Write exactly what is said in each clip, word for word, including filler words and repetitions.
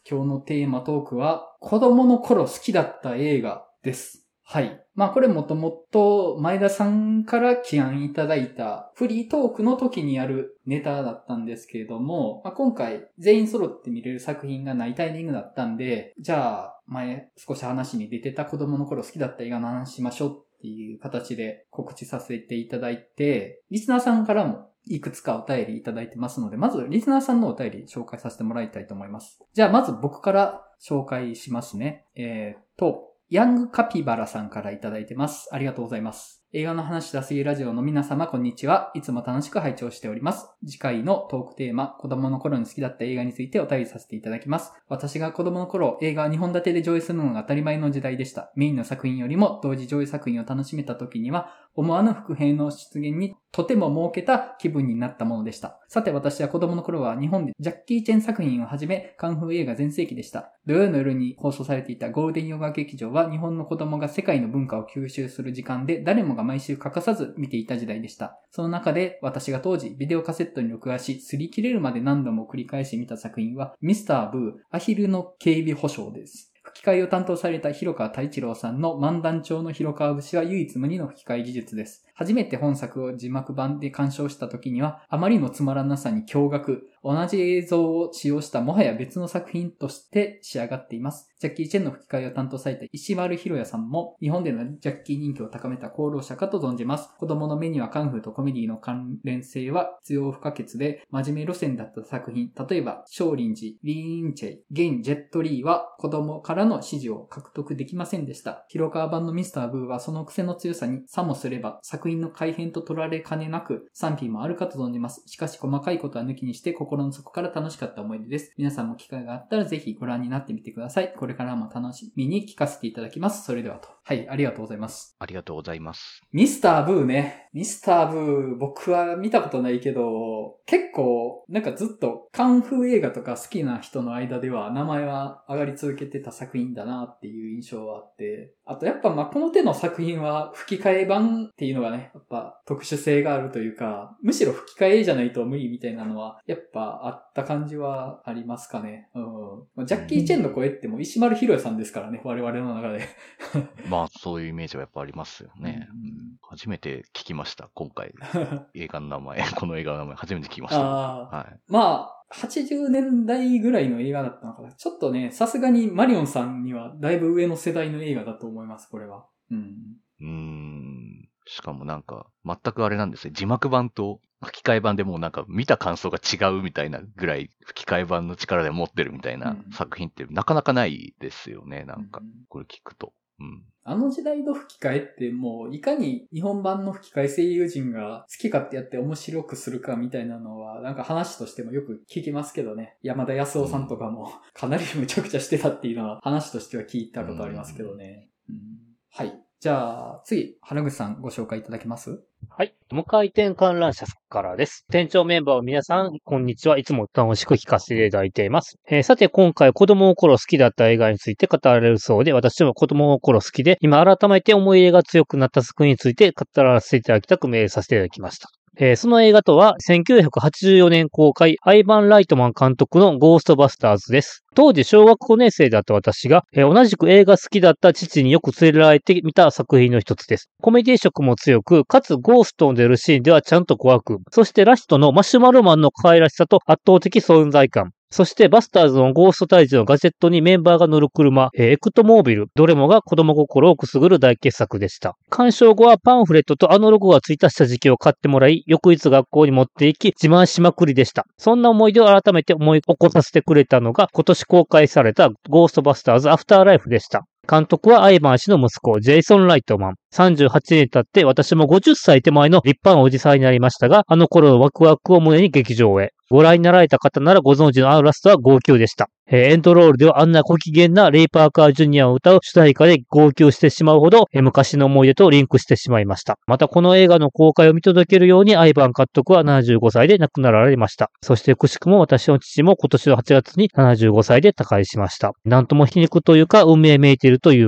今日のテーマトークは、子供の頃好きだった映画です。はい。まあこれもともと前田さんから起案いただいたフリートークの時にやるネタだったんですけれども、まあ、今回全員揃って見れる作品がないタイミングだったんで、じゃあ前少し話に出てた子供の頃好きだった映画の話しましょうっていう形で告知させていただいて、リスナーさんからもいくつかお便りいただいてますので、まずリスナーさんのお便り紹介させてもらいたいと思います。じゃあまず僕から紹介しますね。えーっと、ヤングカピバラさんからいただいてます。ありがとうございます。映画の話だすぎラジオの皆様、こんにちは。いつも楽しく拝聴しております。次回のトークテーマ、子供の頃に好きだった映画についてお便りさせていただきます。私が子供の頃、映画はにほん立てで上映するのが当たり前の時代でした。メインの作品よりも同時上映作品を楽しめた時には、思わぬ伏兵の出現にとても儲けた気分になったものでした。さて私は子供の頃は日本でジャッキー・チェン作品をはじめカンフー映画全盛期でした。土曜の夜に放送されていたゴールデン洋画劇場は日本の子供が世界の文化を吸収する時間で誰もが毎週欠かさず見ていた時代でした。その中で私が当時ビデオカセットに録画し擦り切れるまで何度も繰り返し見た作品はミスター・ブーアヒルの警備保障です。吹き替えを担当された広川太一郎さんの漫談調の広川節は唯一無二の吹き替え技術です。初めて本作を字幕版で鑑賞した時にはあまりのつまらなさに驚愕。同じ映像を使用したもはや別の作品として仕上がっています。ジャッキー・チェンの吹き替えを担当された石丸博也さんも日本でのジャッキー人気を高めた功労者かと存じます。子供の目にはカンフーとコメディの関連性は必要不可欠で真面目路線だった作品、例えば少林寺、リーンチェイ、現ジェットリーは子供からの支持を獲得できませんでした。広川版のミスター・ブーはその癖の強さにさもすれば作品の改変と取られかねなく賛否もあるかと存じます。しかし細かいことは抜きにして心の底から楽しかった思い出です。皆さんも機会があったらぜひご覧になってみてください。これからも楽しみに聞かせていただきます。それではと。はい、ありがとうございます。 ありがとうございます。 ミスター・ブーね。ミスター・ブー、僕は見たことないけど、結構、なんかずっとカンフー映画とか好きな人の間では名前は上がり続けてた作品だなっていう印象はあって、あとやっぱまあこの手の作品は吹き替え版っていうのがね、やっぱ特殊性があるというか、むしろ吹き替えじゃないと無理みたいなのは、やっぱあった感じはありますかね。うん。ジャッキー・チェンの声ってもう石丸博也さんですからね、我々の中で。 まあそういうイメージはやっぱありますよね。 うんうん、 初めて聞きました、今回。映画の名前、この映画の名前初めて聞きました。 あはい、 まあ、はちじゅうねんだいぐらいの映画だったのかな。ちょっとね、さすがにマリオンさんにはだいぶ上の世代の映画だと思います、これは。うん。 うーん。しかもなんか、全くあれなんですね。字幕版と吹き替え版でもうなんか見た感想が違うみたいなぐらい吹き替え版の力で持ってるみたいな作品ってなかなかないですよね。なんか、これ聞くと。うん、 あの時代の吹き替えってもういかに日本版の吹き替え声優陣が好き勝手やって面白くするかみたいなのはなんか話としてもよく聞きますけどね。山田康夫さんとかもかなりむちゃくちゃしてたっていうのは話としては聞いたことありますけどね。うんうん、はい。じゃあ次、原口さんご紹介いただけます？ はい。無回転観覧車からです。店長メンバーの皆さん、こんにちは。いつも楽しく聞かせていただいています。えー、さて、今回子供の頃好きだった映画について語られるそうで、私も子供の頃好きで、今改めて思い入れが強くなった作品について語らせていただきたくメールさせていただきました。えー、その映画とは、せんきゅうひゃくはちじゅうよねん公開、アイバン・ライトマン監督のゴーストバスターズです。当時小学ごねん生だった私が、えー、同じく映画好きだった父によく連れられてみた作品の一つです。コメディ色も強く、かつゴーストの出るシーンではちゃんと怖く、そしてラストのマシュマロマンの可愛らしさと圧倒的存在感。そしてバスターズのゴースト退治のガジェットにメンバーが乗る車、えー、エクトモービル、どれもが子供心をくすぐる大傑作でした。鑑賞後はパンフレットとあのロゴがついた下敷きを買ってもらい、翌日学校に持って行き自慢しまくりでした。そんな思い出を改めて思い起こさせてくれたのが今年公開されたゴーストバスターズアフターライフでした。監督はアイバン氏の息子、ジェイソン・ライトマン。さんじゅうはちねん経って私もごじゅっさい手前の立派なおじさんになりましたが、あの頃のワクワクを胸に劇場へ。ご覧になられた方ならご存知のあのラストは号泣でした。えー、エンドロールではあんなご機嫌なレイ・パーカー・ジュニアを歌う主題歌で号泣してしまうほど、えー、昔の思い出とリンクしてしまいました。またこの映画の公開を見届けるようにアイバン監督はななじゅうごさいで亡くなられました。そしてくしくも私の父も今年のはちがつにななじゅうごさいで他界しました。なんとも皮肉というか運命めいているというか、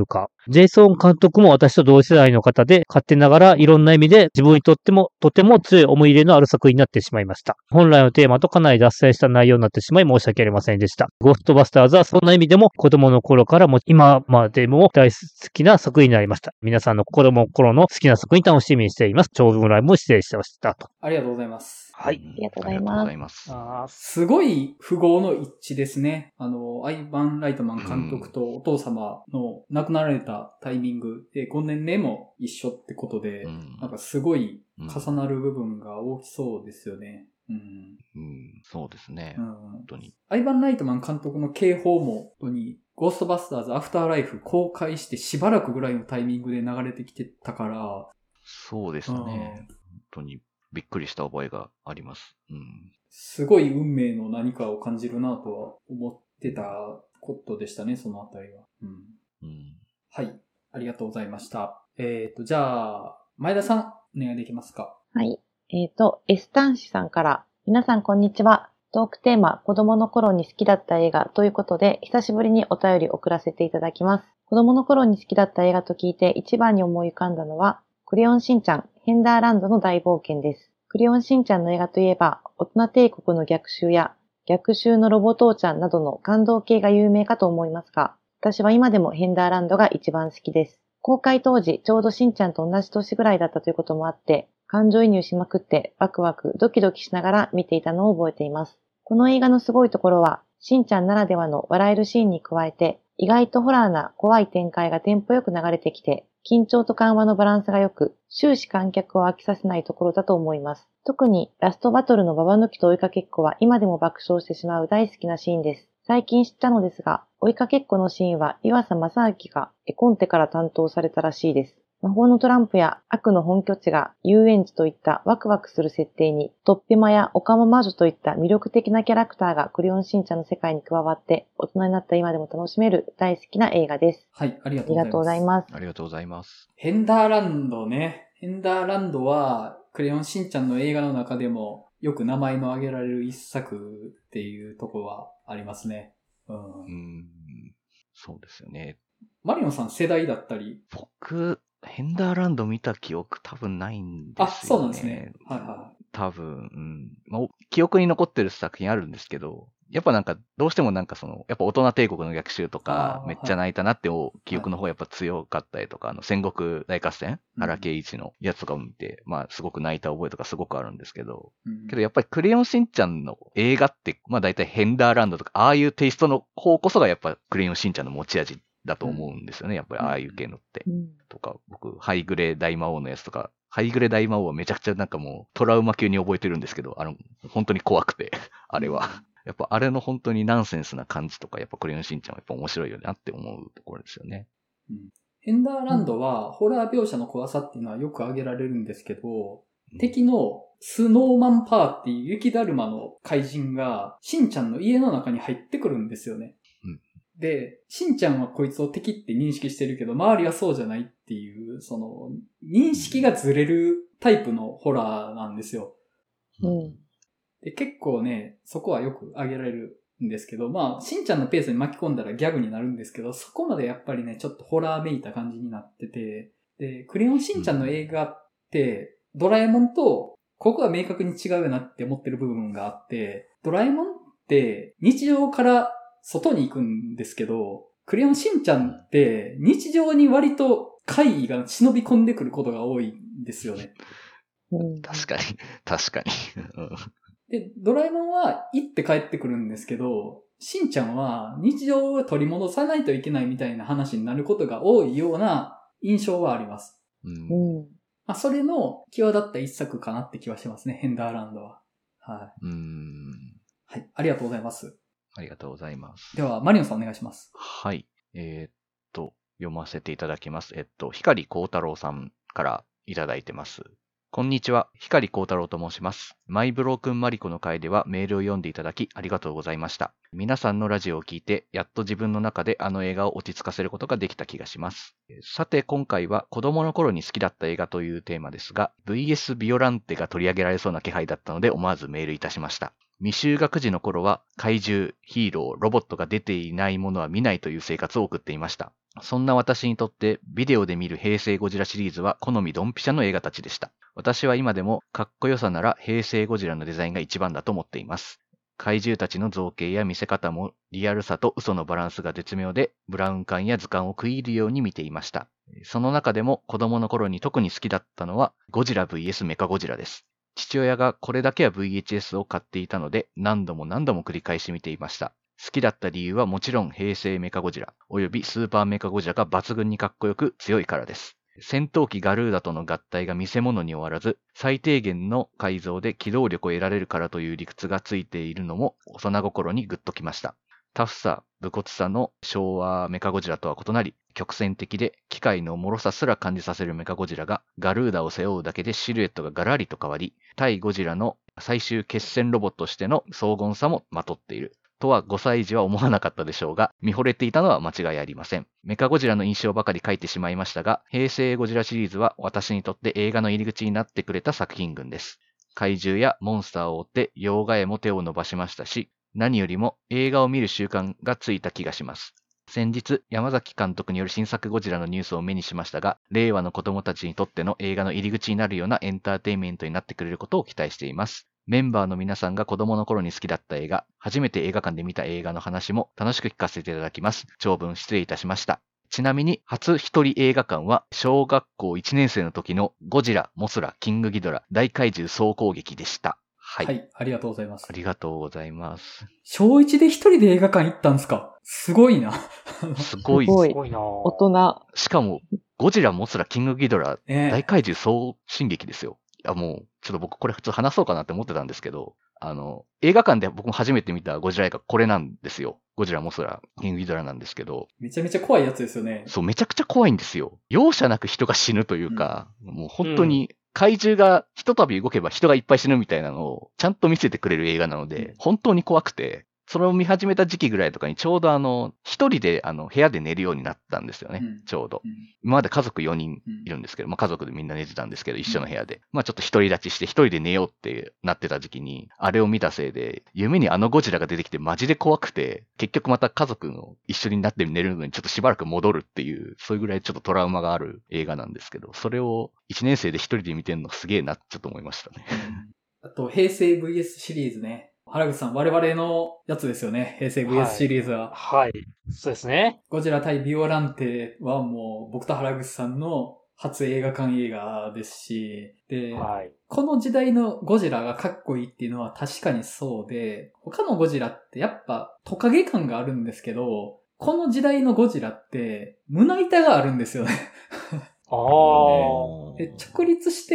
ジェイソン監督も私と同世代の方で、勝手ながらいろんな意味で自分にとってもとても強い思い入れのある作品になってしまいました。本来のテーマとかなり脱線した内容になってしまい申し訳ありませんでした。ゴーストバスターズはそんな意味でも子供の頃からも今までも大好きな作品になりました。皆さんの子供の頃の好きな作品楽しみにしています。長文ライブも失礼しましたと。 ありがとうございます。 はい。 うんありがとうございます。 ありがとうございます。 あすごい符号の一致ですね。あの、アイバン・ライトマン監督とお父様の亡くなられたタイミングでご年齢も一緒ってことで、 うん、 なんかすごい重なる部分が大きそうですよね。うん。 うん、そうですね。 うん、 本当に。 アイバン・ライトマン監督の警報も、本当に、ゴーストバスターズ・アフターライフ公開してしばらくぐらいのタイミングで流れてきてたから、 そうですね。本当にびっくりした覚えがあります。うん、 すごい運命の何かを感じるなとは思ってたことでしたね、そのあたりは。うんうん、 はい。ありがとうございました。えっと、じゃあ、前田さん、お願いできますか。 はい。えっと、エスタンシさんから、皆さんこんにちは。トークテーマ、子供の頃に好きだった映画ということで、久しぶりにお便り送らせていただきます。子供の頃に好きだった映画と聞いて一番に思い浮かんだのは、クレヨンしんちゃん、ヘンダーランドの大冒険です。クレヨンしんちゃんの映画といえば、大人帝国の逆襲や、逆襲のロボ父ちゃんなどの感動系が有名かと思いますが、私は今でもヘンダーランドが一番好きです。公開当時、ちょうどしんちゃんと同じ年ぐらいだったということもあって、感情移入しまくってワクワクドキドキしながら見ていたのを覚えています。この映画のすごいところは、しんちゃんならではの笑えるシーンに加えて、意外とホラーな怖い展開がテンポよく流れてきて、緊張と緩和のバランスが良く、終始観客を飽きさせないところだと思います。特にラストバトルのババ抜きと追いかけっこは今でも爆笑してしまう大好きなシーンです。最近知ったのですが、追いかけっこのシーンは岩佐正明が絵コンテから担当されたらしいです。魔法のトランプや悪の本拠地が遊園地といったワクワクする設定に、トッペマやオカマ魔女といった魅力的なキャラクターがクレヨンしんちゃんの世界に加わって、大人になった今でも楽しめる大好きな映画です。 はい、ありがありがとうございます。 ありがとうございます。 ヘンダーランドね。ヘンダーランドは、クレヨンしんちゃんの映画の中でも、よく名前の挙げられる一作っていうところはありますね。うん。 うん、そうですよね。 マリオンさん世代だったり。 僕、ヘンダーランド見た記憶多分ないんですよね。 あ、そうなんですね。はいはい。 多分、うん。まあ、記憶に残ってる作品あるんですけど、やっぱなんか、どうしてもなんかその、やっぱ大人帝国の逆襲とか、めっちゃ泣いたなって記憶の方がやっぱ強かったりとか、はい、あの、戦国大合戦、うん、荒圭一のやつとかを見て、まあ、すごく泣いた覚えとかすごくあるんですけど、うん、けどやっぱりクレヨンしんちゃんの映画って、まあ大体ヘンダーランドとか、ああいうテイストの方こそがやっぱクレヨンしんちゃんの持ち味だと思うんですよね。やっぱりああいう系のって。うん、とか、僕、ハイグレ大魔王のやつとか、ハイグレ大魔王はめちゃくちゃなんかもうトラウマ級に覚えてるんですけど、あの、本当に怖くて、あれは。やっぱあれの本当にナンセンスな感じとか、やっぱクレヨンしんちゃんはやっぱ面白いよなって思うところですよね。 うん、ヘンダーランドは、ホラー描写の怖さっていうのはよく挙げられるんですけど、うん、敵のスノーマンパーっていう雪だるまの怪人が、しんちゃんの家の中に入ってくるんですよね。うんで、しんちゃんはこいつを敵って認識してるけど、周りはそうじゃないっていう、その、認識がずれるタイプのホラーなんですよ。 うん。 で、結構ね、そこはよく挙げられるんですけど、まあ、しんちゃんのペースに巻き込んだらギャグになるんですけど、そこまでやっぱりね、ちょっとホラーめいた感じになってて、で、クレヨンしんちゃんの映画って、ドラえもんと、ここは明確に違うよなって思ってる部分があって、ドラえもんって日常から外に行くんですけど、クレヨンしんちゃんって日常に割と怪異が忍び込んでくることが多いんですよね。 うん、 確かに、確かに。 で、ドラえもんは行って帰ってくるんですけど、しんちゃんは日常を取り戻さないといけないみたいな話になることが多いような印象はあります。 うんうんまあ、それの際立った一作かなって気はしますね、ヘンダーランドは。はい。 うん。 はい、ありがとうございます。 ありがとうございます。 では、マリオンさんお願いします。 はい。えー、っと、読ませていただきます。えっと、光光太郎さんからいただいてます。こんにちは。光光太郎と申します。マイブロークンマリコの回ではメールを読んでいただきありがとうございました。皆さんのラジオを聞いて、やっと自分の中であの映画を落ち着かせることができた気がします。さて、今回は子供の頃に好きだった映画というテーマですが、ブイエス ビオランテが取り上げられそうな気配だったので思わずメールいたしました。 未就学児の頃は怪獣、ヒーロー、ロボットが出ていないものは見ないという生活を送っていました。そんな私にとってビデオで見る平成ゴジラシリーズは好みドンピシャの映画たちでした。私は今でもかっこよさなら平成ゴジラのデザインが一番だと思っています。怪獣たちの造形や見せ方もリアルさと嘘のバランスが絶妙で、ブラウン管や図鑑を食い入るように見ていました。その中でも子供の頃に特に好きだったのはゴジラ ブイエス メカゴジラです。父親がこれだけは ブイエイチエス を買っていたので何度も何度も繰り返し見ていました。好きだった理由はもちろん平成メカゴジラおよびスーパーメカゴジラが抜群にかっこよく強いからです。戦闘機ガルーダとの合体が見せ物に終わらず、最低限の改造で機動力を得られるからという理屈がついているのも幼心にグッときました。タフさ、武骨さの昭和メカゴジラとは異なり、曲線的で機械の脆さすら感じさせるメカゴジラがガルーダを背負うだけでシルエットがガラリと変わり、対ゴジラの最終決戦ロボットとしての荘厳さもまとっている。とはごさい児は思わなかったでしょうが、見惚れていたのは間違いありません。メカゴジラの印象ばかり書いてしまいましたが、平成ゴジラシリーズは私にとって映画の入り口になってくれた作品群です。怪獣やモンスターを追って洋画へも手を伸ばしましたし、何よりも映画を見る習慣がついた気がします。先日、山崎監督による新作ゴジラのニュースを目にしましたが、令和の子供たちにとっての映画の入り口になるようなエンターテインメントになってくれることを期待しています。メンバーの皆さんが子供の頃に好きだった映画、初めて映画館で見た映画の話も楽しく聞かせていただきます。長文失礼いたしました。ちなみに、初一人映画館は、小学校いちねん生の時のゴジラ、モスラ、キングギドラ、大怪獣総攻撃でした。はい。 はい、ありがとうございます。 ありがとうございます。 小一で一人で映画館行ったんですか？すごいな。 すごい。 すごいすごいなぁ大人。 しかも、ゴジラ、モスラ、キングギドラ、 ね大怪獣総進撃ですよ。いや、もう、ちょっと僕これ普通話そうかなって思ってたんですけど、あの、映画館で僕も初めて見たゴジラ映画これなんですよ。ゴジラ、モスラ、キングギドラなんですけど。 めちゃめちゃ怖いやつですよね。 そう、めちゃくちゃ怖いんですよ。容赦なく人が死ぬというか、うん、もう本当に怪獣がひとたび動けば人がいっぱい死ぬみたいなのをちゃんと見せてくれる映画なので、本当に怖くて、それを見始めた時期ぐらいとかにちょうどあの、一人であの、部屋で寝るようになったんですよね、うん、ちょうど。うん、今まで家族よにんいるんですけど、まあ家族でみんな寝てたんですけど、一緒の部屋で。うん、まあちょっと独り立ちして一人で寝ようってなってた時期に、あれを見たせいで、夢にあのゴジラが出てきてマジで怖くて、結局また家族の一緒になって寝るのにちょっとしばらく戻るっていう、そういうぐらいちょっとトラウマがある映画なんですけど、それをいちねん生で一人で見てんのすげえなってちょっと思いましたね。 あと、平成 ブイエス シリーズね。原口さん、我々のやつですよね。平成 ブイエス シリーズは。 はい。はい。そうですね。 ゴジラ対ビオランテはもう僕と原口さんの初映画館映画ですし、で、はい、この時代のゴジラがかっこいいっていうのは確かにそうで、他のゴジラってやっぱトカゲ感があるんですけど、この時代のゴジラって胸板があるんですよね。 ああ。 で、直立して、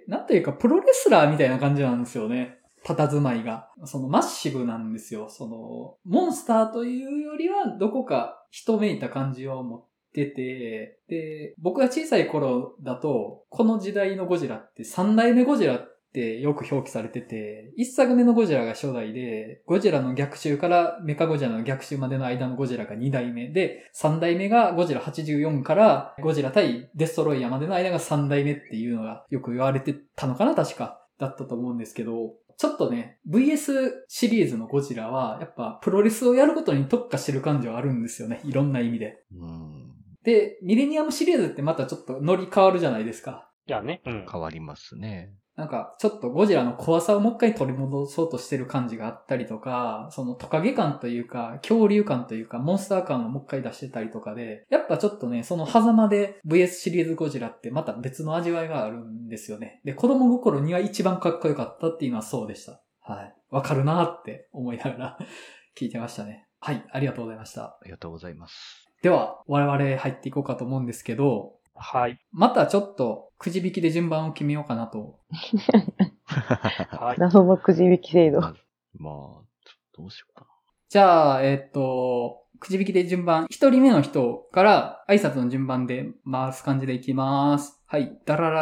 なんというかプロレスラーみたいな感じなんですよね。佇まいが。そのマッシブなんですよ。その、モンスターというよりはどこか人めいた感じを持ってて、で、僕が小さい頃だと、この時代のゴジラってさん代目ゴジラってよく表記されてて、いっさくめのゴジラが初代で、ゴジラの逆襲からメカゴジラの逆襲までの間のゴジラがに代目で、さん代目がゴジラはちじゅうよんからゴジラ対デストロイヤーまでの間がさん代目っていうのがよく言われてたのかな、確か。だったと思うんですけど、ちょっとね、ブイエス シリーズのゴジラは、やっぱプロレスをやることに特化してる感じはあるんですよね。いろんな意味で。 うんで、ミレニアムシリーズってまたちょっとノリ変わるじゃないですか。 いやね。 うん、変わりますね。 なんか、ちょっとゴジラの怖さをもう一回取り戻そうとしてる感じがあったりとか、そのトカゲ感というか、恐竜感というか、モンスター感をもう一回出してたりとかで、やっぱちょっとね、その狭間で ブイエス シリーズゴジラってまた別の味わいがあるんですよね。で、子供心には一番かっこよかったっていうのはそうでした。はい。わかるなーって思いながら聞いてましたね。はい。ありがとうございました。 ありがとうございます。 では、我々入っていこうかと思うんですけど、 はい。 またちょっとくじ引きで順番を決めようかなと。 はい。 謎のくじ引き制度。 まあ、まあ、どうしようかな。 じゃあ、えっと、くじ引きで順番、一人目の人から挨拶の順番で回す感じでいきます。はい。ダララ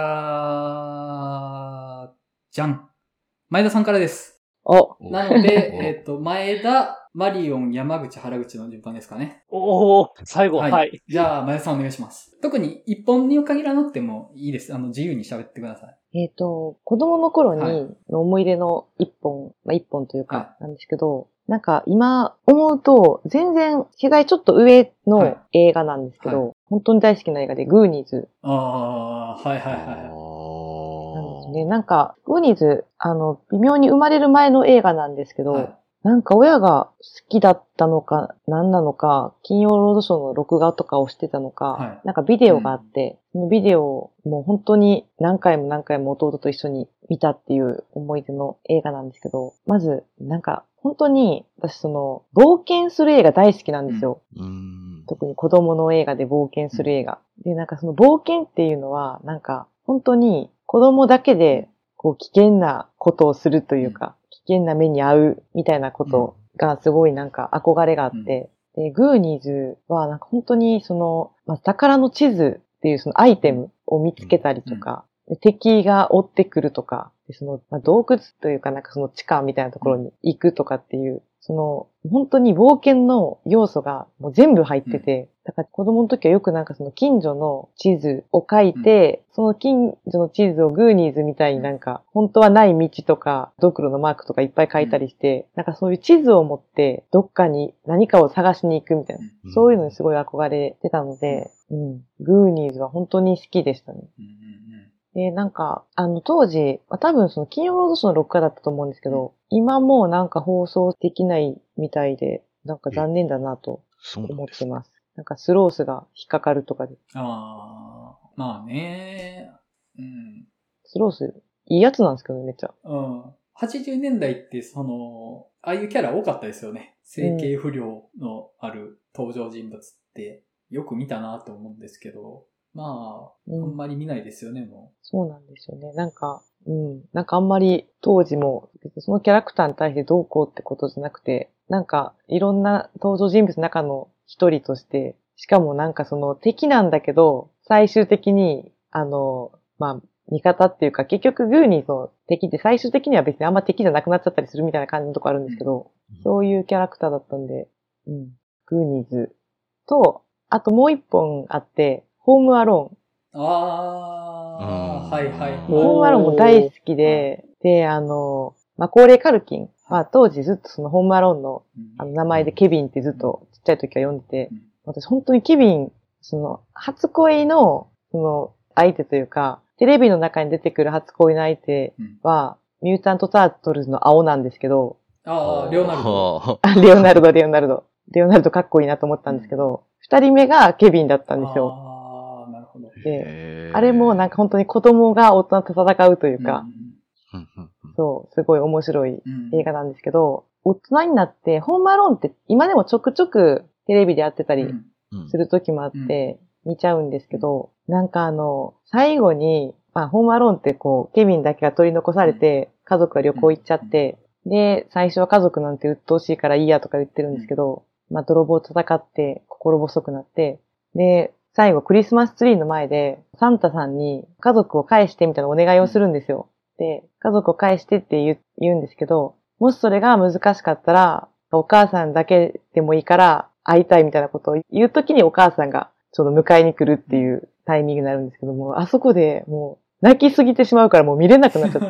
ラーじゃん。前田さんからです。 お。 なので、えっと、前田、マリオン、山口、原口の順番ですかね。 おー、最後、 はい。 はい。 じゃあ、前田さんお願いします。特に一本に限らなくてもいいです。あの、自由に喋ってください。 えっと、子供の頃はいにの思い出の一本、まあ一本というはかなんですけど、なんか今思うと全然世代ちょっと上の映画なんですけど、 はいは本当に大好きな映画でグーニーズああ、はいはいはいはい。 なんですね。なんか、グーニーズ、あの、微妙に生まれる前の映画なんですけど、 はいなんか親が好きだったのか、何なのか、金曜ロードショーの録画とかをしてたのか、 はいなんかビデオがあって、そのビデオをもう本当に何回も何回も弟と一緒に見たっていう思い出の映画なんですけど、まず、なんか本当に私その冒険する映画大好きなんですよ。 うーん。 特に子供の映画で冒険する映画。で、なんかその冒険っていうのは、なんか本当に子供だけでこう危険なことをするというか、危険な目に遭うみたいなことがすごいなんか憧れがあって、で、グーニーズはなんか本当にその、まあ、宝の地図っていうそのアイテムを見つけたりとか、で敵が追ってくるとか、でその、まあ、洞窟というかなんかその地下みたいなところに行くとかっていう、その、本当に冒険の要素がもう全部入ってて、だから子供の時はよくなんかその近所の地図を書いて、その近所の地図をグーニーズみたいになんか、本当はない道とか、ドクロのマークとかいっぱい書いたりして、なんかそういう地図を持って、どっかに何かを探しに行くみたいな、そういうのにすごい憧れてたので、うん、グーニーズは本当に好きでしたね。で、なんか、あの、当時、多分その金曜ロードショーの録画だったと思うんですけど、今もうなんか放送できないみたいで、なんか残念だなと思ってます。なんかスロースが引っかかるとかで。 ああ、まあね。うん。 スロース、いいやつなんですけどね、めっちゃ。 うん。はちじゅうねんだいってその、ああいうキャラ多かったですよね。整形不良のある登場人物ってよく見たなと思うんですけど、まあ、うん、あんまり見ないですよね、もう。 そうなんですよね。なんか、うん。なんかあんまり当時も、そのキャラクターに対してどうこうってことじゃなくて、なんかいろんな登場人物の中の一人として、しかもなんかその敵なんだけど、最終的に、あの、まあ、味方っていうか、結局グーニーズの敵って最終的には別にあんま敵じゃなくなっちゃったりするみたいな感じのとこあるんですけど、うん、そういうキャラクターだったんで、うん。グーニーズと、あともう一本あって、ホームアローン。 ああ、はいはい。 ホームアローンも大好きで、で、あの、まあ、高齢カルキン。まあ、当時ずっとそのホームアローンの、あの名前でケビンってずっとちっちゃい時は呼んでて、私本当にケビン、その、初恋の、その、相手というか、テレビの中に出てくる初恋の相手は、うん、ミュータント・タートルズの青なんですけど、 ああ、レオナルド。 レオナルド、レオナルド。レオナルドかっこいいなと思ったんですけど、二、うん、人目がケビンだったんですよ。 ああ、なるほど。 で、あれもなんか本当に子供が大人と戦うというか、うん、そう、すごい面白い映画なんですけど、うん、大人になって、ホームアローンって今でもちょくちょくテレビでやってたりする時もあって、見ちゃうんですけど、なんかあの、最後に、まあ、ホームアローンってこう、ケビンだけが取り残されて、家族が旅行行っちゃって、で、最初は家族なんて鬱陶しいからいいやとか言ってるんですけど、まあ、泥棒と戦って心細くなって、で、最後クリスマスツリーの前で、サンタさんに家族を返してみたいなお願いをするんですよ。で、家族を返してって言う、言うんですけど、もしそれが難しかったら、お母さんだけでもいいから会いたいみたいなことを言うときにお母さんがちょっと迎えに来るっていうタイミングになるんですけども、あそこでもう泣きすぎてしまうからもう見れなくなっちゃって。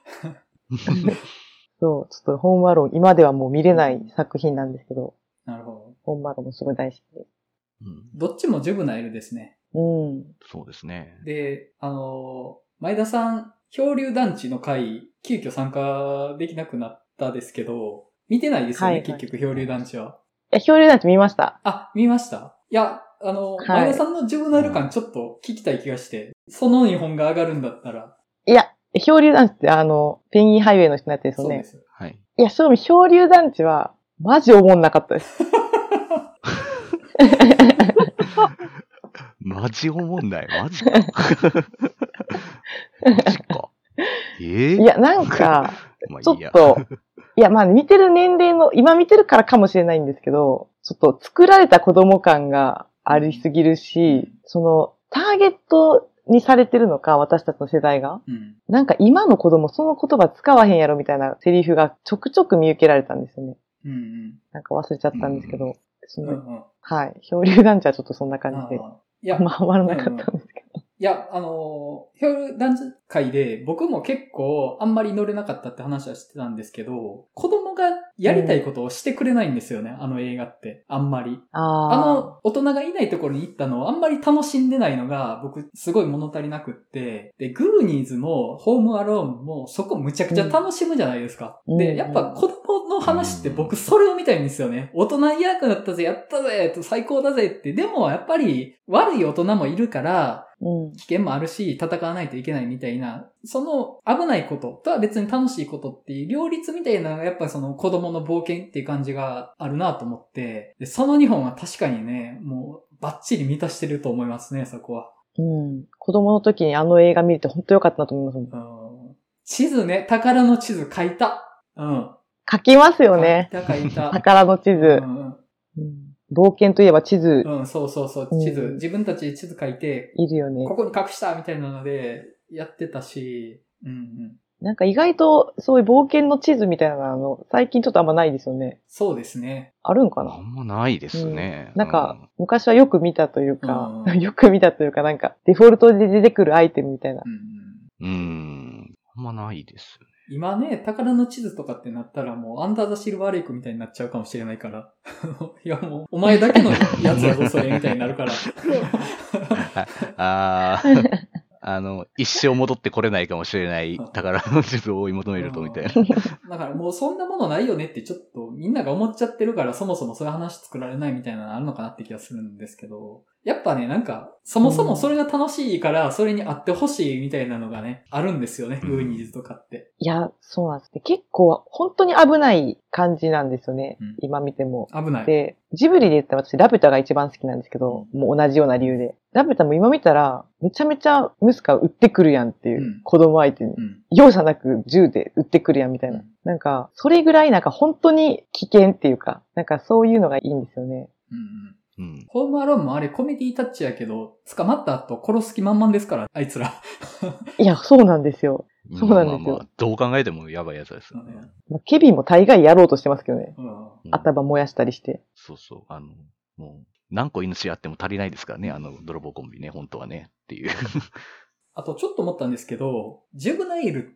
そう、ちょっとホームアローン、今ではもう見れない作品なんですけど。 なるほど。 ホームアローンもすごい大好きです。 うん、どっちもジュブナイルですね。 うん。 そうですね。 で、あの、前田さん、漂流団地の会、急遽参加できなくなったですけど、見てないですよね、はいはい、結局漂流団地は。 いや、漂流団地見ました。 あ、見ました。いや、あの、はい、前田さんのジュブナイル感ちょっと聞きたい気がして、その日本が上がるんだったら。 いや、漂流団地ってあの、ペンギンハイウェイの人のやつですよね。 そうです。 はい。 いや、正味漂流団地は、マジおもんなかったです。 マジおもんない。マジか。マジか。えー、 いや、なんか、ちょっと、いや、まあ見てる年齢の、今見てるからかもしれないんですけど、ちょっと作られた子供感がありすぎるし、その、ターゲットにされてるのか、私たちの世代が。うん、なんか今の子供その言葉使わへんやろみたいなセリフがちょくちょく見受けられたんですよね。 うんうん、 なんか忘れちゃったんですけど、うんその、うんうん、 はい。漂流団地はちょっとそんな感じで。 いや、 あんまハマらなかったんですけど。 いや、あの、ヒョル男児会で僕も結構あんまり乗れなかったって話はしてたんですけど、子供がやりたいことをしてくれないんですよね、うん、あの映画って。あんまり。 ああの、大人がいないところに行ったのをあんまり楽しんでないのが僕すごい物足りなくって、で、グーニーズもホームアローンもそこむちゃくちゃ楽しむじゃないですか。うん、で、やっぱ子供の話って僕それを見たいんですよね。大人いなくなったぜ、やったぜ、最高だぜって。でもやっぱり悪い大人もいるから、うん、危険もあるし、戦わないといけないみたいな、その危ないこととは別に楽しいことっていう両立みたいなのがやっぱりその子供の冒険っていう感じがあるなと思って、でそのにほんは確かにね、もうバッチリ満たしてると思いますね、そこは。 うん。子供の時にあの映画見れて本当良かったなと思います。 うん、地図ね、宝の地図書いた。うん。 書きますよね。 書いた書いた。 宝の地図。うんうん冒険といえば地図。 うん、そうそうそう、地図。うん、自分たちで地図書いて、 いるよね。 ここに隠したみたいなので、やってたし、うんうん。 なんか意外と、そういう冒険の地図みたいなの、最近ちょっとあんまないですよね。 そうですね。 あるんかな？ あんまないですね。 うん、なんか、昔はよく見たというか、うん、よく見たというか、なんか、デフォルトで出てくるアイテムみたいな。 うん、うん。あんまないですよね。 今ね、宝の地図とかってなったらもうアンダーザシルバーレイクみたいになっちゃうかもしれないから。いやもう、お前だけのやつやぞ、それみたいになるから。 ああ、あの、一生戻ってこれないかもしれない宝の地図を追い求めるとみたいな。 だからもうそんなものないよねってちょっとみんなが思っちゃってるからそもそもそういう話作られないみたいなのあるのかなって気がするんですけど。やっぱね、なんか、そもそもそれが楽しいから、それにあってほしいみたいなのがね、あるんですよね、グーニーズとかって。 いや、そうなんですね。結構、本当に危ない感じなんですよね。うん、今見ても。 危ない。 で、ジブリで言ったら私、ラピュタが一番好きなんですけど、うん、もう同じような理由で。ラピュタも今見たら、めちゃめちゃムスカ撃ってくるやんっていう、うん、子供相手に、うん。容赦なく銃で撃ってくるやんみたいな。うん、なんか、それぐらいなんか本当に危険っていうか、なんかそういうのがいいんですよね。 うんうんうん、ホームアローンもあれコメディタッチやけど、捕まった後殺す気満々ですから、あいつら。 いや、そうなんですよ。そうなんですよ。まあまあまあ、 どう考えてもやばいやつですよね。 まあ、ケビンも大概やろうとしてますけどね。うん、頭燃やしたりして。 そうそう。あの、もう、何個命あっても足りないですからね、あの、泥棒コンビね、本当はね、っていう。 あと、ちょっと思ったんですけど、ジュブナイルって、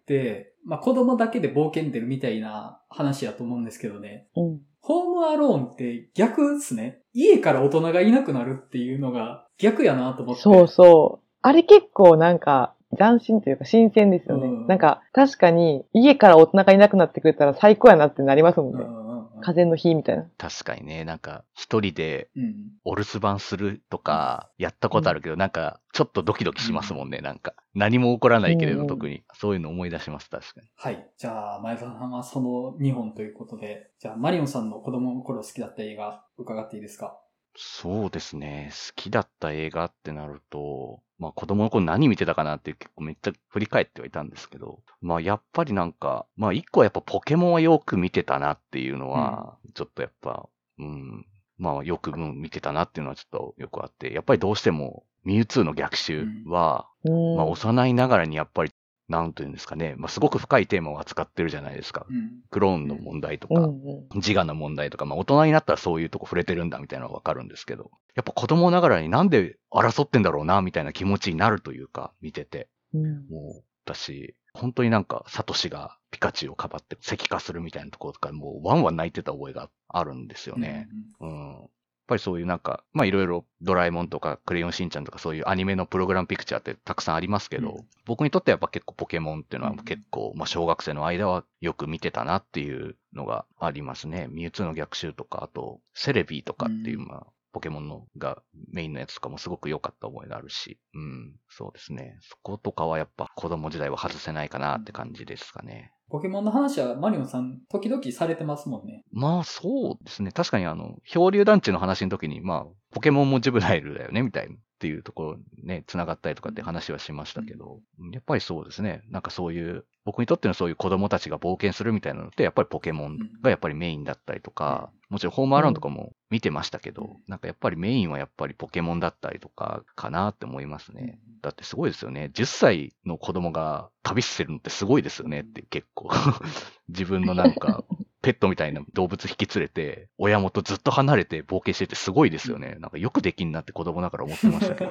まあ、子供だけで冒険出るみたいな話やと思うんですけどね。うん。ホームアローンって逆ですね。家から大人がいなくなるっていうのが逆やなと思って。 そうそう。あれ結構なんか斬新というか新鮮ですよね。うん、なんか確かに家から大人がいなくなってくれたら最高やなってなりますもんね。うん風の日みたいな。 確かにね、なんか一人でお留守番するとかやったことあるけど、うん、なんかちょっとドキドキしますもんね、なんか。何も起こらないけれど、うん、特に。そういうの思い出します、確かに。 はい。じゃあ、前田さんはそのにほんということで、じゃあ、マリオンさんの子供の頃好きだった映画、伺っていいですか？ そうですね。好きだった映画ってなると、まあ子供の頃何見てたかなって結構めっちゃ振り返ってはいたんですけど、まあやっぱりなんか、まあ一個はやっぱポケモンはよく見てたなっていうのは、ちょっとやっぱ、うん、まあよく、うん、見てたなっていうのはちょっとよくあって、やっぱりどうしてもミュウツーの逆襲は、うん、まあ幼いながらにやっぱりなんというんですかね。まあ、すごく深いテーマを扱ってるじゃないですか。うん、クローンの問題とか、うんうん、自我の問題とか、まあ、大人になったらそういうとこ触れてるんだみたいなのがわかるんですけど、やっぱ子供ながらになんで争ってんだろうな、みたいな気持ちになるというか、見てて。うん、もう、私、本当になんか、サトシがピカチュウをかばって石化するみたいなところとか、もうワンワン泣いてた覚えがあるんですよね。うん、うんやっぱりそういうなんか、まあいろいろドラえもんとかクレヨンしんちゃんとかそういうアニメのプログラムピクチャーってたくさんありますけど、うん、僕にとってはやっぱ結構ポケモンっていうのは結構、まあ小学生の間はよく見てたなっていうのがありますね。ミュウツーの逆襲とか、あとセレビーとかっていう、まあポケモンのがメインのやつとかもすごく良かった覚えがあるし、うん、そうですね。そことかはやっぱ子供時代は外せないかなって感じですかね。 ポケモンの話はマリオンさん時々されてますもんね。 まあそうですね。確かにあの、漂流団地の話の時に、まあ、ポケモンもジュブナイルだよね、みたいなっていうところね、繋がったりとかって話はしましたけど、うん、やっぱりそうですね。なんかそういう、僕にとってのそういう子供たちが冒険するみたいなのって、やっぱりポケモンがやっぱりメインだったりとか、もちろんホームアローンとかも見てましたけど、うん、なんかやっぱりメインはやっぱりポケモンだったりとかかなって思いますね。うん、だってすごいですよね。じゅっさいの子供が旅してるのってすごいですよねって結構。自分のなんか、ペットみたいな動物引き連れて、親元ずっと離れて冒険しててすごいですよね。なんかよくできんなって子供ながら思ってましたけど。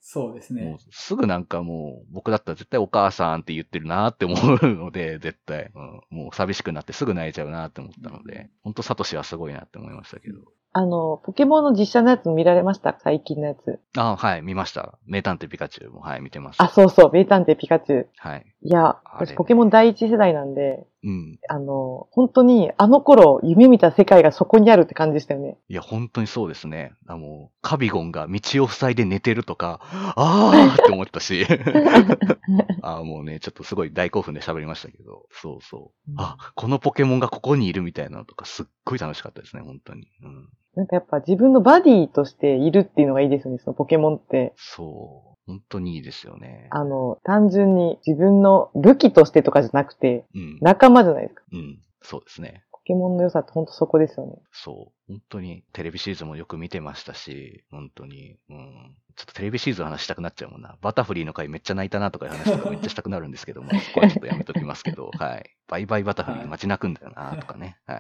そうですね。 もうすぐなんかもう、僕だったら絶対お母さんって言ってるなって思うので、絶対、うん。もう寂しくなってすぐ泣いちゃうなって思ったので、ほんとサトシはすごいなって思いましたけど。 あの、ポケモンの実写のやつ見られました？最近のやつ。 あ、はい、見ました。名探偵ピカチュウも、はい、見てます。 あ、そうそう、名探偵ピカチュウ。 はい。 いや、私ポケモン第一世代なんで、 うん。 あの、本当にあの頃夢見た世界がそこにあるって感じでしたよね。 いや、本当にそうですね。あの、カビゴンが道を塞いで寝てるとか、あーって思ったし。あもうね、ちょっとすごい大興奮で喋りましたけど、そうそう。うん、あ、このポケモンがここにいるみたいなのとか、すっごい楽しかったですね、本当に。うん、 なんかやっぱ自分のバディとしているっていうのがいいですよね、そのポケモンって。 そう。本当にいいですよね。 あの、単純に自分の武器としてとかじゃなくて、うん、仲間じゃないですか。 うん、そうですね。 ポケモンの良さって本当そこですよね。 そう。本当にテレビシリーズもよく見てましたし、本当に。うん。ちょっとテレビシリーズの話したくなっちゃうもんな。バタフリーの回めっちゃ泣いたなとかいう話とかめっちゃしたくなるんですけども、そこはちょっとやめときますけど、はい。バイバイバタフリー待ち泣くんだよなとかね。はい。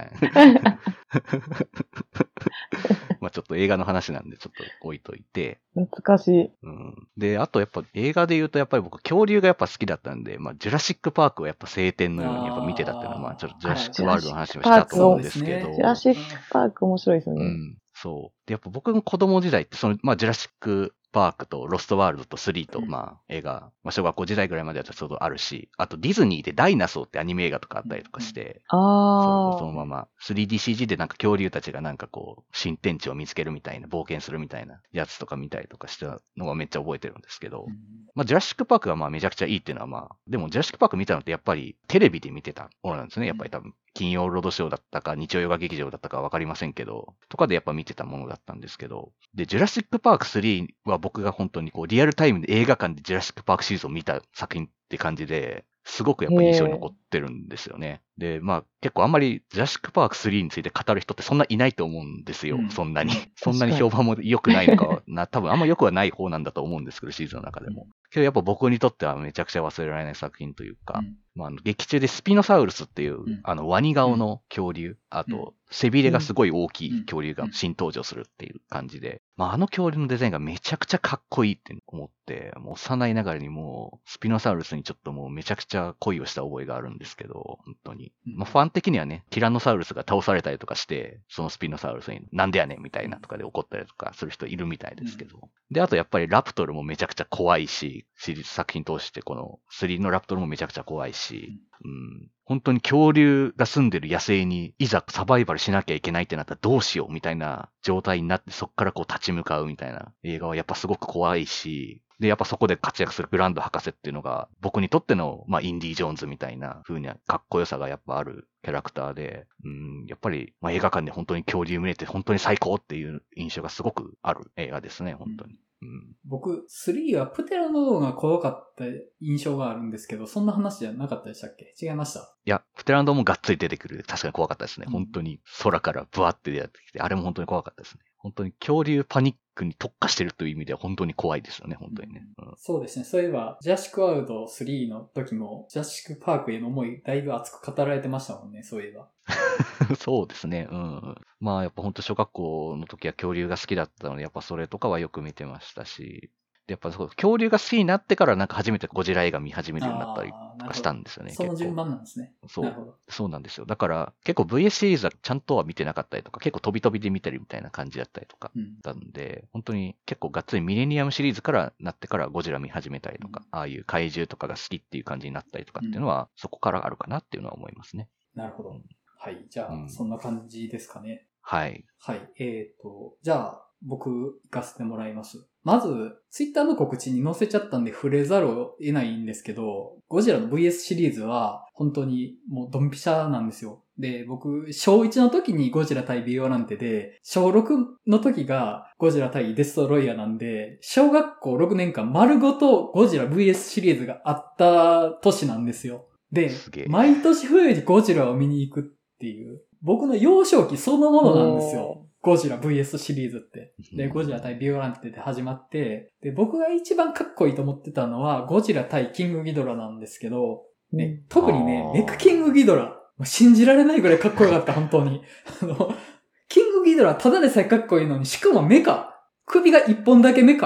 まあちょっと映画の話なんでちょっと置いといて。 懐かしい。 うん。で、あとやっぱ映画で言うとやっぱり僕恐竜がやっぱ好きだったんで、まあジュラシックパークをやっぱ晴天のようにやっぱ見てたっていうのは、まあちょっとジュラシックワールドの話もしたと思うんですけど。 ジュラシックパーク面白いですよね。 うん。そう。で、やっぱ僕の子供時代って、その、まあ、ジュラシックパークとロストワールドとスリーと、まあ、映画、まあ、小学校時代ぐらいまではちょうどあるし、あとディズニーでダイナソーってアニメ映画とかあったりとかして、 ああ。 そのまま スリーディーシージー でなんか恐竜たちがなんかこう、新天地を見つけるみたいな、冒険するみたいなやつとか見たりとかしたのがめっちゃ覚えてるんですけど、まあ、ジュラシックパークがまあめちゃくちゃいいっていうのはまあ、でもジュラシックパーク見たのってやっぱりテレビで見てたものなんですね、やっぱり多分。金曜ロードショーだったか、日曜洋画劇場だったかわかりませんけど、とかでやっぱ見てたものだったんですけど、で、ジュラシックパークスリーは僕が本当にこう、リアルタイムで映画館でジュラシックパークシリーズを見た作品って感じで、すごくやっぱ印象に残ってるんですよね。で、まあ結構あんまりジュラシックパークスリーについて語る人ってそんないないと思うんですよ。うん、そんなに。そんなに評判も良くないのかは、な、多分あんま良くはない方なんだと思うんですけど、シリーズの中でも。けどやっぱ僕にとってはめちゃくちゃ忘れられない作品というか、うん、まあ、劇中でスピノサウルスっていう、うん、あのワニ顔の恐竜、あと、背びれがすごい大きい恐竜が新登場するっていう感じで、まああの恐竜のデザインがめちゃくちゃかっこいいって思って、もう幼いながらにもうスピノサウルスにちょっともうめちゃくちゃ恋をした覚えがあるんですけど、本当に。まあファン的にはね、ティラノサウルスが倒されたりとかして、そのスピノサウルスになんでやねんみたいなとかで怒ったりとかする人いるみたいですけど。で、あとやっぱりラプトルもめちゃくちゃ怖いし、シリーズ作品通してこのスリーのラプトルもめちゃくちゃ怖いし、うん、本当に恐竜が住んでる野生にいざサバイバルしなきゃいけないってなったらどうしようみたいな状態になってそこからこう立ち向かうみたいな映画はやっぱすごく怖いし、で、やっぱそこで活躍するグランド博士っていうのが僕にとっての、まあ、インディ・ジョーンズみたいな風にかっこよさがやっぱあるキャラクターで、うん、やっぱり、まあ、映画館で本当に恐竜見れて本当に最高っていう印象がすごくある映画ですね、本当に。うんうん、 僕、スリーはプテラノドンが怖かった印象があるんですけど、そんな話じゃなかったでしたっけ？違いました？ いや、プテラノドンもがっつり出てくる。確かに怖かったですね。うん、本当に空からブワって出てきて、あれも本当に怖かったですね。本当に恐竜パニックに特化してるという意味では本当に怖いですよね、本当にね。 うんうん、そうですね。そういえば、ジュラシックワールドスリーの時も、ジュラシックパークへの思い、だいぶ熱く語られてましたもんね、そういえば。 そうですね。うん。まあやっぱ本当小学校の時は恐竜が好きだったので、やっぱそれとかはよく見てましたし、でやっぱそう恐竜が好きになってからなんか初めてゴジラ映画見始めるようになったりとかしたんですよね。 その順番なんですね。 そう。そうなんですよ。だから結構 ブイエス シリーズはちゃんとは見てなかったりとか、結構飛び飛びで見てるみたいな感じだったりとかしたんで、うん、本当に結構がっつりミレニアムシリーズからなってからゴジラ見始めたりとか、うん、ああいう怪獣とかが好きっていう感じになったりとかっていうのは、うん、そこからあるかなっていうのは思いますね。 なるほど。はい。じゃあ、うん、そんな感じですかね。 はい。 はい。えっと、じゃあ、僕、行かせてもらいます。まず、ツイッターの告知に載せちゃったんで触れざるを得ないんですけど、ゴジラの ブイエス シリーズは、本当にもうドンピシャなんですよ。で、僕、しょういちの時にゴジラ対ビオランテで、しょうろくの時がゴジラ対デストロイヤーなんで、小学校ろくねんかん丸ごとゴジラ ブイエス シリーズがあった年なんですよ。で、毎年冬にゴジラを見に行くっていう、僕の幼少期そのものなんですよ。ゴジラ ブイエス シリーズって。で、ゴジラ対ビオランテで始まって、で、僕が一番かっこいいと思ってたのは、ゴジラ対キングギドラなんですけど、ね、特にね、メクキングギドラ。信じられないぐらいかっこよかった、本当に。あの、キングギドラただでさえかっこいいのに、しかもメカ。首が一本だけメカ。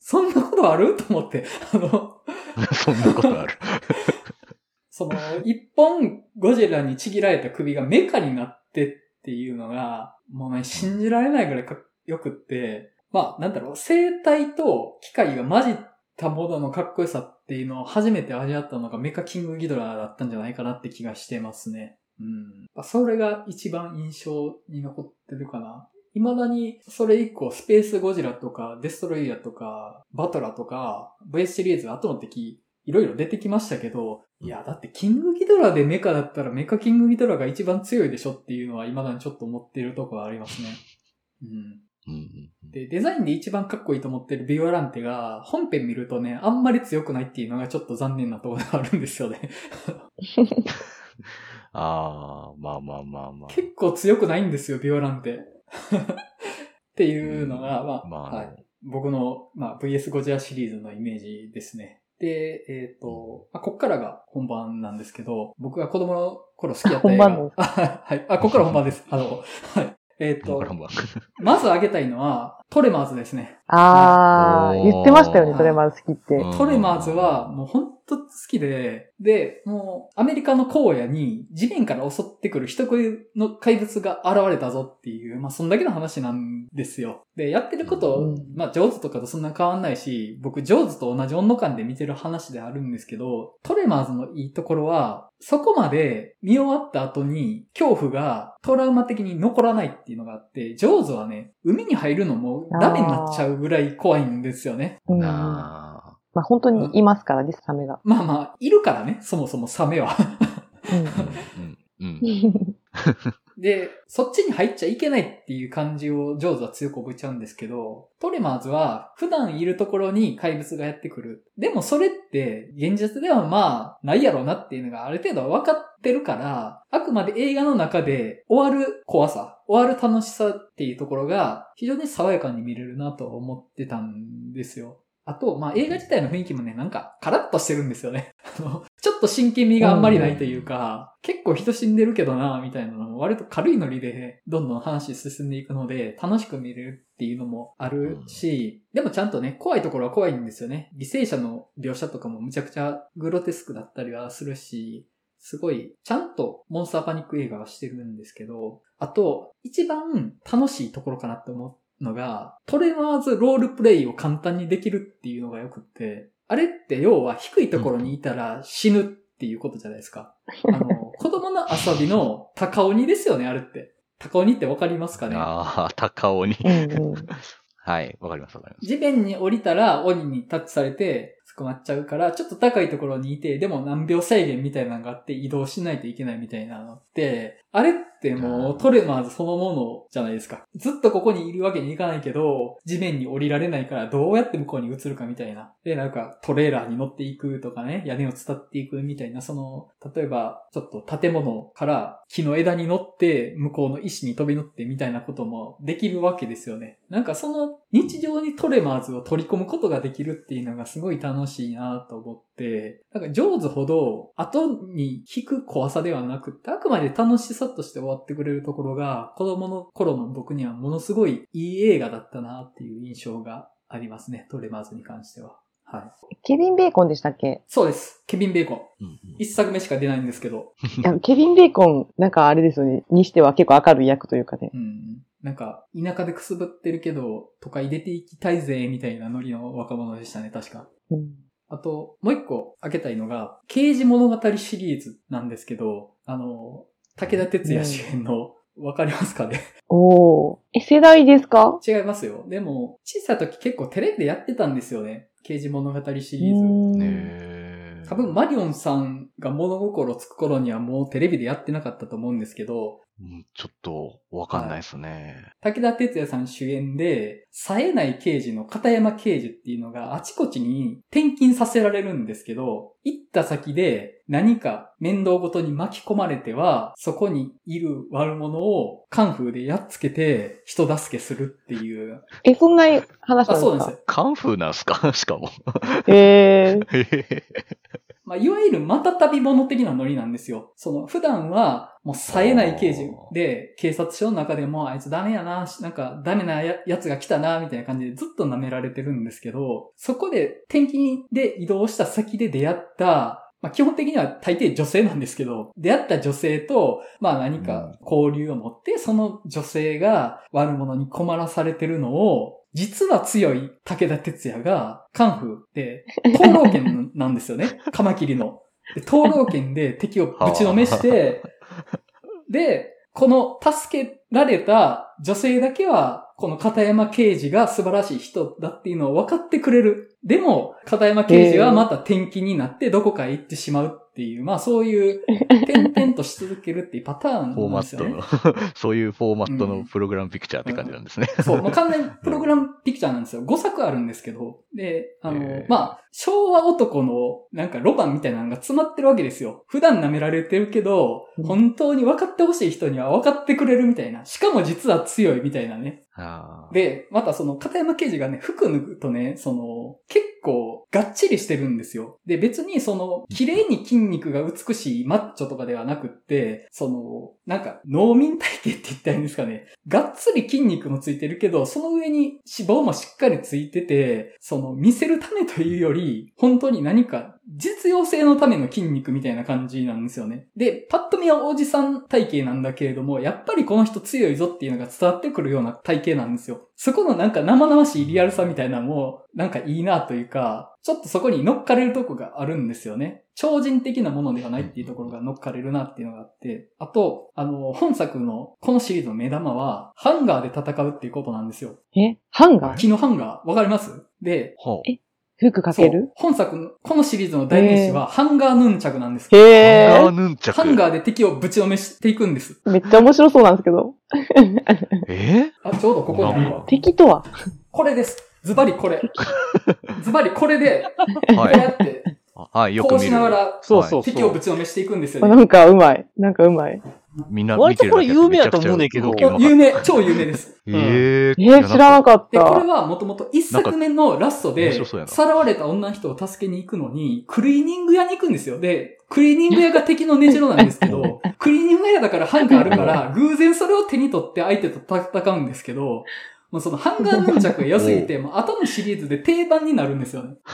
そんなことあると思って、あの、 そんなことある。 その、一本ゴジラにちぎられた首がメカになってっていうのが、もうね、信じられないぐらいかよくって、まあ、なんだろう、生体と機械が混じったもののかっこよさっていうのを初めて味わったのがメカキングギドラだったんじゃないかなって気がしてますね。うん。それが一番印象に残ってるかな。未だにそれ以降スペースゴジラとかデストロイヤーとかバトラとか ブイエス シリーズ後の敵いろいろ出てきましたけど、いやだってキングギドラでメカだったらメカキングギドラが一番強いでしょっていうのは未だにちょっと思っているところはありますね。うん。 うんうん、 で、デザインで一番かっこいいと思ってるビオランテが本編見るとね、あんまり強くないっていうのがちょっと残念なところがあるんですよね。 ああ、まあまあまあまあ。 結構強くないんですよ、ビオランテ。っていうのが、まあ、まあ、はい。僕の、まあ、ブイエス ゴジラシリーズのイメージですね。で、えっ、ー、と、まあ、こっからが本番なんですけど、僕が子供の頃好きだった映画。 本番あ、はい。あ、こっから本番です。あの、はい。えっ、ー、と、まず挙げたいのは、トレマーズですね。 あー、言ってましたよね、トレマーズ好きって。 トレマーズは、もう本当好きで、で、もう、アメリカの荒野に地面から襲ってくる人食いの怪物が現れたぞっていう、まあ、そんだけの話なんですよ。で、やってること、うん、まあ、ジョーズとかとそんな変わんないし、僕、ジョーズと同じ温度感で見てる話であるんですけど、トレマーズのいいところは、そこまで見終わった後に恐怖がトラウマ的に残らないっていうのがあって、ジョーズはね、海に入るのもダメになっちゃうぐらい怖いんですよね。 うん、あまあ本当にいますからね、サメが。 まあまあ、いるからね、そもそもサメは。 うんうんうんで、そっちに入っちゃいけないっていう感じをジョーズは強く覚えちゃうんですけど、トレマーズは普段いるところに怪物がやってくる。でもそれって現実ではまあないやろうなっていうのがある程度分かってるから、あくまで映画の中で終わる怖さ、終わる楽しさっていうところが非常に爽やかに見れるなと思ってたんですよ。あと、まあ映画自体の雰囲気もね、なんかカラッとしてるんですよね。あの、ちょっと真剣味があんまりないというか、結構人死んでるけどな、みたいなのも割と軽いノリでどんどん話進んでいくので楽しく見れるっていうのもあるし、でもちゃんとね、怖いところは怖いんですよね。犠牲者の描写とかもむちゃくちゃグロテスクだったりはするし、すごい、ちゃんとモンスターパニック映画はしてるんですけど、あと、一番楽しいところかなって思って、のが、トレマーズロールプレイを簡単にできるっていうのがよくって、あれって要は低いところにいたら死ぬっていうことじゃないですか。あの、子供の遊びの高鬼ですよね、あれって。高鬼ってわかりますかね？ ああ、高鬼。 うんうん、 はい、わかりますわかります。 地面に降りたら鬼にタッチされて捕まっちゃうから、ちょっと高いところにいて、でも何秒制限みたいなのがあって移動しないといけないみたいなのって、あれってもうトレマーズそのものじゃないですか。ずっとここにいるわけにいかないけど、地面に降りられないからどうやって向こうに移るかみたいな。で、なんかトレーラーに乗っていくとかね、屋根を伝っていくみたいな、その、例えばちょっと建物から木の枝に乗って向こうの石に飛び乗ってみたいなこともできるわけですよね。なんかその日常にトレマーズを取り込むことができるっていうのがすごい楽しいなと思って、なんかジョーズほど後に引く怖さではなくって、あくまで楽しさとして終わってくれるところが子供の頃の僕にはものすごいいい映画だったなっていう印象がありますね。トレマーズに関しては。はい。 ケビン・ベーコンでしたっけ？ そうです。ケビン・ベーコン。うんうん、一作目しか出ないんですけど。 いやケビン・ベーコン、なんかあれですよね。にしては結構明るい役というかね。 うん。なんか、田舎でくすぶってるけど、都会出ていきたいぜ、みたいなノリの若者でしたね、確か。うん、あと、もう一個挙げたいのが、刑事物語シリーズなんですけど、あの、武田鉄矢主演の、わかりますかね？ おー。え、世代ですか？ 違いますよ。でも、小さい時結構テレビでやってたんですよね。刑事物語シリーズ。 へー。 多分マリオンさんが物心つく頃にはもうテレビでやってなかったと思うんですけど、 うん、ちょっとわかんないですね、 はい。武田鉄矢さん主演で、冴えない刑事の片山刑事っていうのがあちこちに転勤させられるんですけど、行った先で何か面倒ごとに巻き込まれては、そこにいる悪者をカンフーでやっつけて人助けするっていう。 え、そんな話なんですか？ あ、そうなんですよ。 カンフーなんですかしかも。 へー。 まあ、いわゆるまたたび物的なノリなんですよ。その、普段は、もう冴えない刑事で、警察署の中でも、あいつダメやな、なんかダメなややつが来たな、みたいな感じでずっと舐められてるんですけど、そこで転勤で移動した先で出会った、まあ、基本的には大抵女性なんですけど、出会った女性と、まあ何か交流を持って、その女性が悪者に困らされてるのを、実は強い武田鉄矢が、カンフーで、灯籠剣なんですよね。カマキリの。で灯籠剣で敵をぶちのめして、で、この助けられた女性だけは、この片山刑事が素晴らしい人だっていうのを分かってくれる。でも、片山刑事はまた転勤になってどこかへ行ってしまうっていう、まあそういう、点々とし続けるっていうパターンなんですよね。 フォーマットの、そういうフォーマットのプログラムピクチャーって感じなんですね。 うん、そう、もう完全にプログラムピクチャーなんですよ。ごさくあるんですけど。で、あの、まあ、昭和男のなんかロマンみたいなのが詰まってるわけですよ。普段舐められてるけど、本当に分かってほしい人には分かってくれるみたいな。しかも実は強いみたいなね。で、またその片山刑事がね、服脱ぐとね、その、結構がっちりしてるんですよ。で、別にその、綺麗に筋肉が美しいマッチョとかではなくって、その、なんか、農民体型って言ったらいいんですかね。がっつり筋肉もついてるけど、その上に脂肪もしっかりついてて、その、見せるためというより、本当に何か、実用性のための筋肉みたいな感じなんですよね。で、パッと見はおじさん体型なんだけれども、やっぱりこの人強いぞっていうのが伝わってくるような体型なんですよ。そこのなんか生々しいリアルさみたいなのも、なんかいいなというか、ちょっとそこに乗っかれるとこがあるんですよね。超人的なものではないっていうところが乗っかれるなっていうのがあって、あと、あの、本作のこのシリーズの目玉は、ハンガーで戦うっていうことなんですよ。 えハンガー木のハンガー、わかります？で、 え服かける？ 本作の、このシリーズの代名詞は、ハンガーヌンチャクなんです。 へハンガーヌンチャク。 ハンガーで敵をぶちのめしていくんです。 めっちゃ面白そうなんですけど。 えあ、ちょうどここにあるわ。 敵とはこれです。ズバリこれ。ズバリこれで、こうやって、 はい、よく見る。 こうしながら、 そうそうそう。 敵をぶちのめしていくんですよなね。 んかうまい。なんかうまい。 みんな見割とこれてるだけで有名だと思うねんけど。 有名、超有名です。 えー、 えー、知らなかっで、これた。 はもともと一作目のラストで、さらわれた女の人を助けに行くのに、クリーニング屋に行くんですよ。で、クリーニング屋が敵の根城なんですけど、クリーニング屋だからハンガーあるから、偶然それを手に取って相手と戦うんですけど、もうそのハンガーヌンチャクが良すぎて、もう後のシリーズで定番になるんですよね。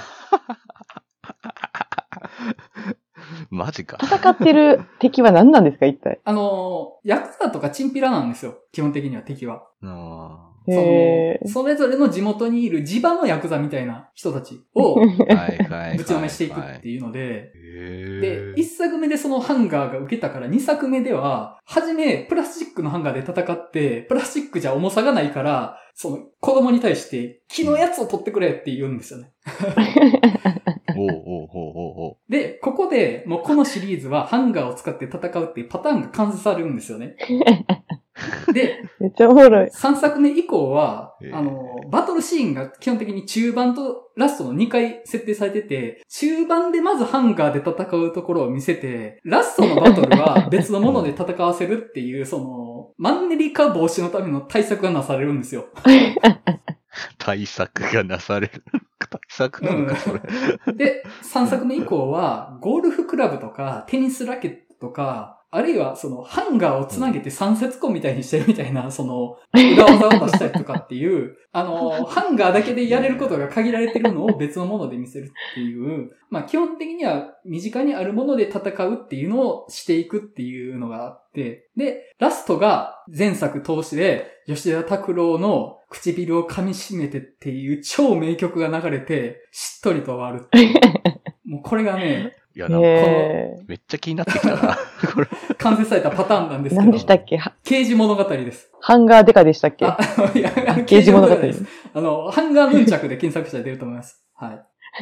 マジか。 戦ってる敵は何なんですか一体。 あの、ヤクザとかチンピラなんですよ。基本的には敵は。 あその、それぞれの地元にいる地場のヤクザみたいな人たちをぶちのめしていくっていうので、で、一作目でそのハンガーが受けたから二作目では、はじめプラスチックのハンガーで戦って、プラスチックじゃ重さがないから、その子供に対して木のやつを取ってくれって言うんですよね。 おうおうおうおうおうで、ここでもうこのシリーズはハンガーを使って戦うっていうパターンが完成されるんですよね。で、 めっちゃおもろい。 さんさくめ以降は、 えー、 あの、バトルシーンが基本的に中盤とラストのにかい設定されてて、中盤でまずハンガーで戦うところを見せて、ラストのバトルは別のもので戦わせるっていう、その、マンネリ化防止のための対策がなされるんですよ。 対策がなされる。対策なのか、それ、 うん。で、さんさくめ以降は、ゴルフクラブとか、テニスラケットとか、あるいは、その、ハンガーをつなげて三節痕みたいにしてるみたいな、その、裏技を出したりとかっていう、あの、ハンガーだけでやれることが限られてるのを別のもので見せるっていう、まあ、基本的には身近にあるもので戦うっていうのをしていくっていうのがあって、で、ラストが前作通しで、吉田拓郎の唇を噛み締めてっていう超名曲が流れて、しっとりと終わるっていう。もうこれがね、 いや、なんか、めっちゃ気になってきたな。これ完成されたパターンなんですけど。 何でしたっけ刑事物語です。 ハンガーデカでしたっけ？ あ、いや、 刑事物語です。 あの、ハンガーヌンチャクで検索したら出ると思います。はい。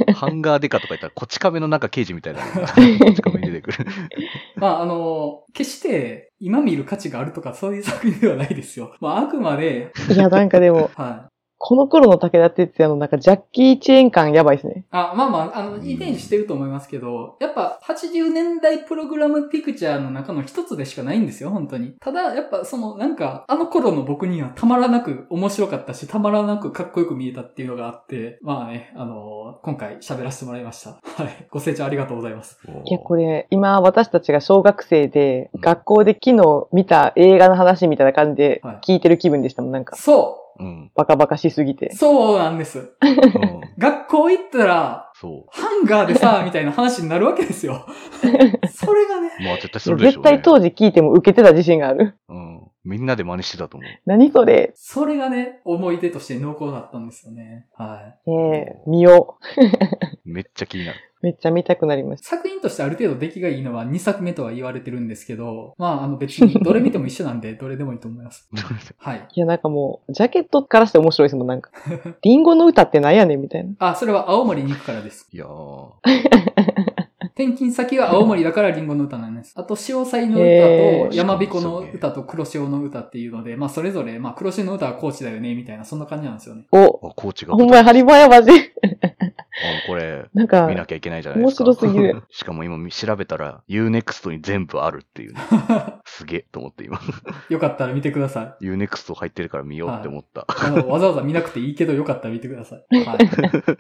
ハンガーデカとか言ったら、こち亀の中刑事みたいな。こち亀に出てくる。 まあ、あの、決して、今見る価値があるとかそういう作品ではないですよ。まあ、あくまで。 いや、なんかでも。 はい。 この頃の武田鉄矢のなんかジャッキーチェーン感やばいですね。 あ、まあまあ、あの、遺伝子してると思いますけど、やっぱはちじゅうねんだいプログラムピクチャーの中の一つでしかないんですよ、本当に。ただ、やっぱその、なんか、あの頃の僕にはたまらなく面白かったし、たまらなくかっこよく見えたっていうのがあって、まあね、あの、今回喋らせてもらいました。はい。ご清聴ありがとうございます。 いや、これ、今私たちが小学生で、学校で昨日見た映画の話みたいな感じで聞いてる気分でしたもん、なんか。 そう。 うん、 バカバカしすぎて。 そうなんです。うん、学校行ったら、そう。ハンガーでさ、みたいな話になるわけですよ。それがね。 まあ絶対するでしょうね。 絶対当時聞いても受けてた自信がある。 うん。みんなで真似してたと思う。 何それ。 それがね、思い出として濃厚だったんですよね。はい。 ええー、見よう。めっちゃ気になる。 めっちゃ見たくなりました。 作品としてある程度出来がいいのはにさくめとは言われてるんですけど、まあ、あの別にどれ見ても一緒なんで、どれでもいいと思います。はい。 いや、なんかもう、ジャケットからして面白いですもん、なんか。リンゴの歌って何やねんみたいな。 あ、それは青森に行くからです。 いやー。 転勤先は青森だからリンゴの歌なんです。あと、潮祭の歌と山彦の歌と黒潮の歌っていうので、まあそれぞれ、まあ黒潮の歌は高知だよね、みたいな、そんな感じなんですよね。 お、 高知が。 ほんまや、ハリバヤマジ。 これ、 なんか、 見なきゃいけないじゃないですか。 面白すぎる。 しかも今調べたら、ユーネクスト に全部あるっていう、ね。すげえと思って今。 よかったら見てください。 ユーネクスト 入ってるから見ようって思った。 はい、あのわざわざ見なくていいけどよかったら見てください。はい。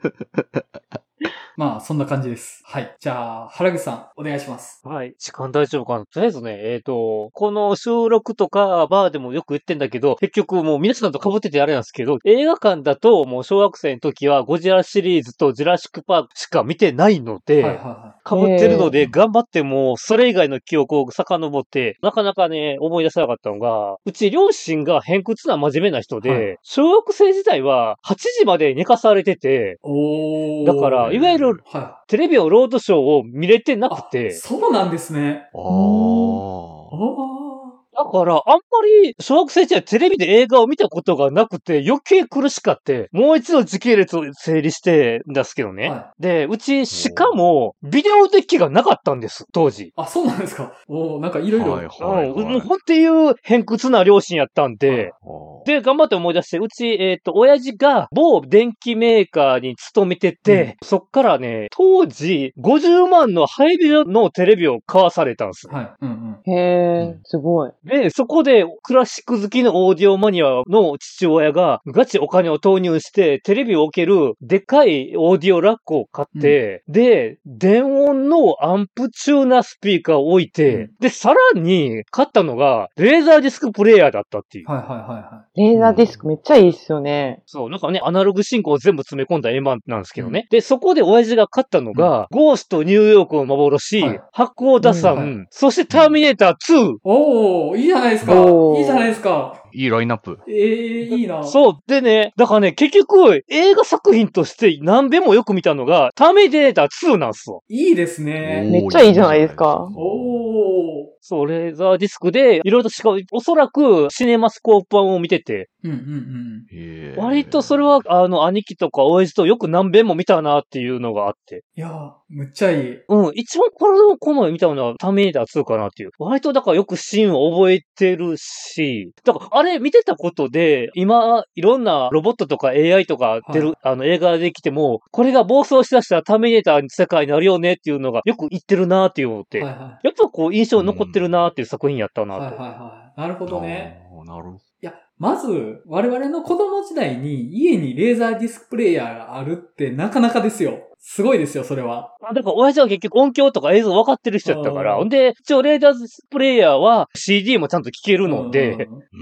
まあ、そんな感じです。はい。じゃあ、原口さん、お願いします。 はい。時間大丈夫かなとりあえずね、えっ、ー、と、この収録とか、バーでもよく言ってんだけど、結局もう皆さんと被っててあれなんですけど、映画館だともう小学生の時はゴジラシリーズとジュラシックパークしか見てないので、はいはいはい、被ってるので、頑張ってもそれ以外の記憶を遡って、なかなかね、思い出せなかったのが、うち両親が偏屈な真面目な人で、はい、小学生時代ははちじまで寝かされてて、おだから、いわゆる、はい、テレビをロードショーを見れてなくて。 そうなんですね。 ああ。 だから、あんまり、小学生時代テレビで映画を見たことがなくて、余計苦しかって、もう一度時系列を整理してんですけどね。はい、で、うち、しかも、ビデオデッキがなかったんです、当時。 あ、そうなんですか。おなんかいろいろ。はいはいはい、もうほんっていう偏屈な両親やったんで、はい、で、頑張って思い出して、うち、えっと、親父が某電気メーカーに勤めてて、うん、そっからね、当時、ごじゅうまんのハイビジョンのテレビを買わされたんです。 はい。うんうん、 へー、すごい。 で、そこでクラシック好きのオーディオマニアの父親がガチお金を投入してテレビを置けるでっかいオーディオラックを買って、うん、で、電音のアンプチューナースピーカーを置いて、うん、で、さらに買ったのがレーザーディスクプレイヤーだったっていう。 はいはいはいはい。 レーザーディスクめっちゃいいっすよね。 そう、なんかね、アナログ進行を全部詰め込んだ円盤なんですけどね。うん、で、そこで親父が買ったのが、うん、ゴーストニューヨークの幻、はい、八甲田山、うんはい、そしてターミネーターツー。 おー、いいじゃないですか。いいじゃないですか。 いいラインナップ。 ええー、いいな。 そう。でね、だからね、結局、映画作品として何べもよく見たのが、ターミネーターツーなんすよ。 いいですね。 めっちゃいいじゃないですか。 おー。 そう、レーザーディスクで、いろいろとしか、おそらくシネマスコープ版を見てて、 うんうんうん。割とそれは、あの、兄貴とか親父とよく何遍も見たなっていうのがあって。 いやー、むっちゃいい。 うん、一番これのこの前見たのはターミネーターツーかなっていう。割とだからよくシーンを覚えてるし、だからあれ見てたことで、今、いろんなロボットとか エーアイ とか出る、はい、あの映画できても、これが暴走しだしたらターミネーターの世界になるよねっていうのがよく言ってるなっていうのって、はいはい、やっぱこう印象に残ってるなっていう作品やったなと。 はいはいはい。なるほどね。 なるほど。 いや、まず、我々の子供時代に家にレーザーディスクプレイヤーがあるってなかなかですよ。すごいですよ、それは。 あ、だから親父は結局音響とか映像分かってる人やったから。ほんで、一応レーザーディスクプレイヤーは シーディー もちゃんと聴けるので。 うん。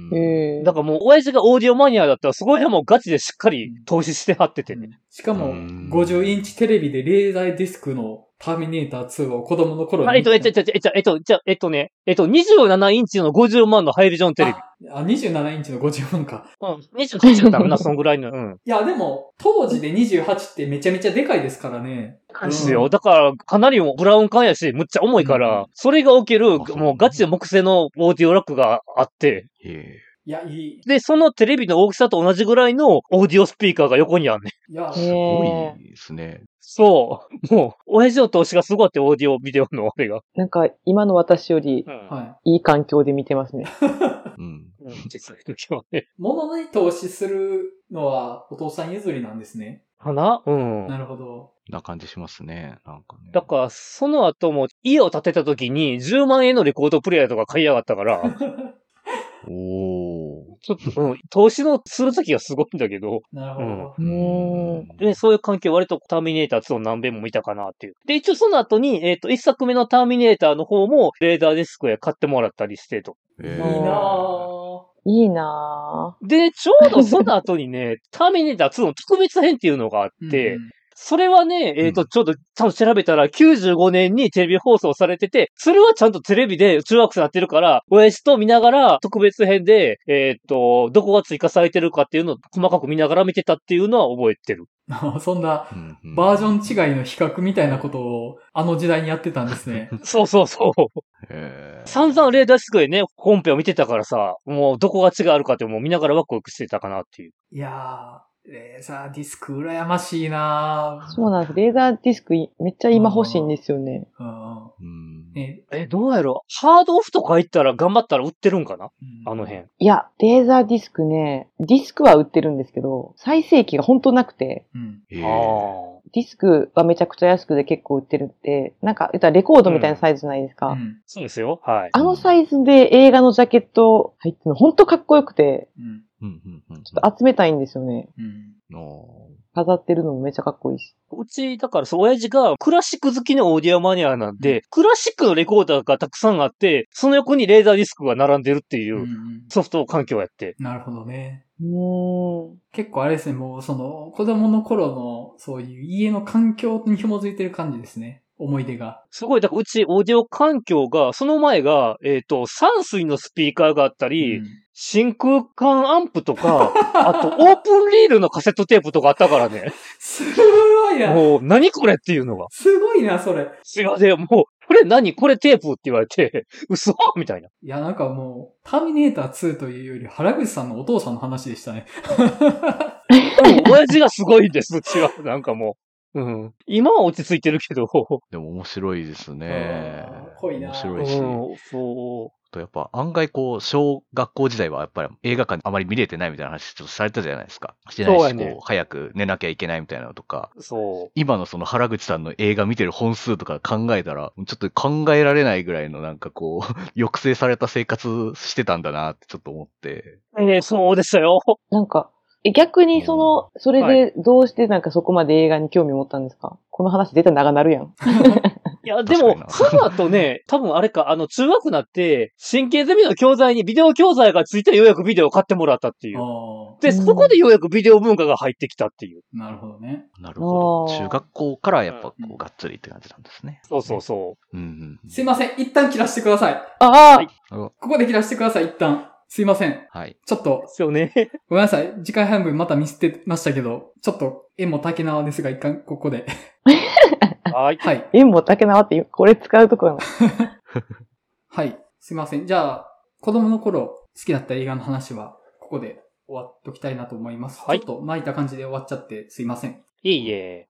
だからもう親父がオーディオマニアだったらそこら辺もガチでしっかり投資してはっててね。 しかも、ごじゅうインチテレビでレーザーディスクのターミネーターツーを子供の頃に。 えっと、えっと、えっと、えっと、えっと、じゃえっとね、えっと、にじゅうななインチのごじゅうまんのハイビジョンテレビ。 あ、にじゅうななインチのごじゅうまんか。 うん、にじゅうはちだったかな、そんぐらいの。うん。 いや、でも、当時でにじゅうはちってめちゃめちゃでかいですからね。 ですよ。だから、かなりブラウン管やし、むっちゃ重いから、うん、それが起きる、もうガチで木製のオーディオラックがあって。 へいや、いい。 で、そのテレビの大きさと同じぐらいのオーディオスピーカーが横にあんねん。 いや、 すごいですね。 そう。もう、親父の投資がすごいってオーディオビデオのあれが。 なんか、今の私より、いい環境で見てますね。 うん。 うん、小さい時はね。 物に投資するのはお父さん譲りなんですね。 かなうん。 なるほど。 な感じしますね。なんかね。 だから、その後も家を建てた時にじゅうまんえんのレコードプレイヤーとか買いやがったから、 おー。 ちょっと、うん、投資のする時はすごいんだけど、 なるほど。 うーん。 で、そういう関係割とターミネーターツーを何遍も見たかなっていう。で、一応その後に、えっ、と、一作目のターミネーターの方も、レーダーディスクへ買ってもらったりしてと。 いいえーなぁ。 いいなで、ちょうどその後にね、ターミネーターツーの特別編っていうのがあって、 うんそれはね、えっ、と、 うんちょっと、ちゃんと調べたら、きゅうじゅうごねんにテレビ放送されてて、それはちゃんとテレビで中学生になってるから、親父と見ながら、特別編で、えっ、と、どこが追加されてるかっていうのを細かく見ながら見てたっていうのは覚えてる。 うん。そんなうんうんバージョン違いの比較みたいなことをあの時代にやってたんですね。 そうそうそう。 えー散々レーダーディスクでね、本編を見てたからさ、もうどこが違いあるかってもう見ながらワクワクしてたかなっていう。 いやー、レーザーディスク羨ましいなぁ。 そうなんです。レーザーディスクいめっちゃ今欲しいんですよね。 うんうんねえ、どうやろハードオフとか行ったら頑張ったら売ってるんかなうんあの辺。 いや、レーザーディスクね、ディスクは売ってるんですけど、再生機が本当なくて、 うんえーあディスクはめちゃくちゃ安くで結構売ってるって、なんか、言ったらレコードみたいなサイズじゃないですか。 うんそうですよ。はい。 あのサイズで映画のジャケット入ってるの本当かっこよくて、 うんうんうんうんちょっと集めたいんですよね。 うんお飾ってるのもめっちゃかっこいいし。 うち、だからそう、親父がクラシック好きのオーディオマニアなんで、クラシックのレコーダーがたくさんあって、その横にレーザーディスクが並んでるっていううんうんソフト環境やって。 なるほどね。 うーん。 結構あれですね、もうその子供の頃のそういう家の環境に紐づいてる感じですね。思い出が。 すごい、だからうちオーディオ環境が、その前が、えっ、と、三水のスピーカーがあったり、 うん真空管アンプとか、あとオープンリールのカセットテープとかあったからね。 すごいな。 もう、何これっていうのが。 すごいな、それ。 すいません、もう、これ何これテープって言われて、嘘みたいな。 いや、なんかもう、ターミネーターツーというより、原口さんのお父さんの話でしたね。 もう親父がすごいんです、うちは。なんかもう。うん。今は落ち着いてるけど。 でも面白いですねあー。濃いな面白いし。 うん、そとやっぱ案外こう、小学校時代はやっぱり映画館あまり見れてないみたいな話ちょっとされたじゃないですか。してないし、 そうやねこう、早く寝なきゃいけないみたいなのとか。 う。そう。 今のその原口さんの映画見てる本数とか考えたら、ちょっと考えられないぐらいのなんかこう、抑制された生活してたんだなってちょっと思って。 えーそうでしたよ。 なんか、え逆にその、それでどうしてなんかそこまで映画に興味持ったんですか？この話絶対長なるやん。 いや、でも確かにな、 その後ね、多分あれか、あの、中学になって、神経ゼミの教材にビデオ教材がついてようやくビデオを買ってもらったっていう。 あで、 うんそこでようやくビデオ文化が入ってきたっていう。 あ、なるほどね。 なるほど。 あー中学校からやっぱこうんう、がっつりって感じなんですね。 そうそうそうんうんうん。 すいません。一旦切らしてください。 ああ、 はいおここで切らしてください、一旦。すいません。 はい。 ちょっとう。で、すよね。 ごめんなさい。次回半分また見捨てましたけど、ちょっと絵も竹縄ですが、一回ここで。 はい。 はい。 縁も竹縄ってこれ使うとこなの。 はい。すいません。じゃあ、子供の頃好きだった映画の話は、ここで終わっときたいなと思います。 はいちょっと巻いた感じで終わっちゃってすいません。 いえいえ。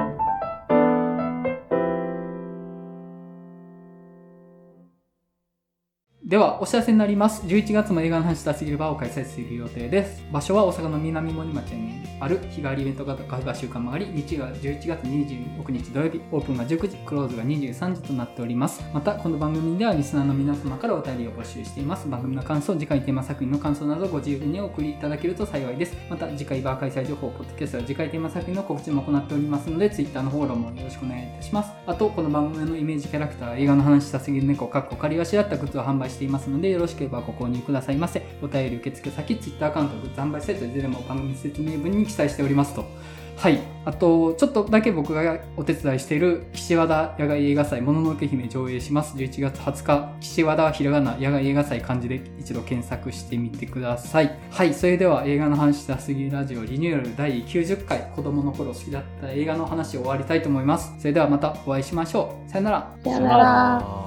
では、お知らせになります。じゅういちがつも映画の話したすぎる場を開催する予定です。場所は大阪の南森町にある日替わりイベント型カフェが週間曲がり、日がじゅういちがつにじゅうろくにち土曜日、オープンがじゅうくじ、クローズがにじゅうさんじとなっております。また、この番組ではリスナーの皆様からお便りを募集しています。番組の感想、次回テーマ作品の感想などご自由にお送りいただけると幸いです。また、次回バー開催情報、ポッドキャストや次回テーマ作品の告知も行っておりますので、Twitter のフォローもよろしくお願いいたします。あと、この番組のイメージキャラクター、映画の話したすぎる猫、かっこ仮わしだったグッズを販売していますので、よろしければご購入くださいませ。お便り受付先、Twitter アカウント、グッズ販売サイト、いずれも番組説明文に記載しておりますと。はい。あと、ちょっとだけ僕がお手伝いしている岸和田野外映画祭もののけ姫上映します。じゅういちがつはつか、岸和田ひらがな野外映画祭漢字で一度検索してみてください。はい。それでは映画の話したすぎるラジオリニューアルだいきゅうじゅっかい、子供の頃好きだった映画の話を終わりたいと思います。それではまたお会いしましょう。さよなら。 さよなら。 あー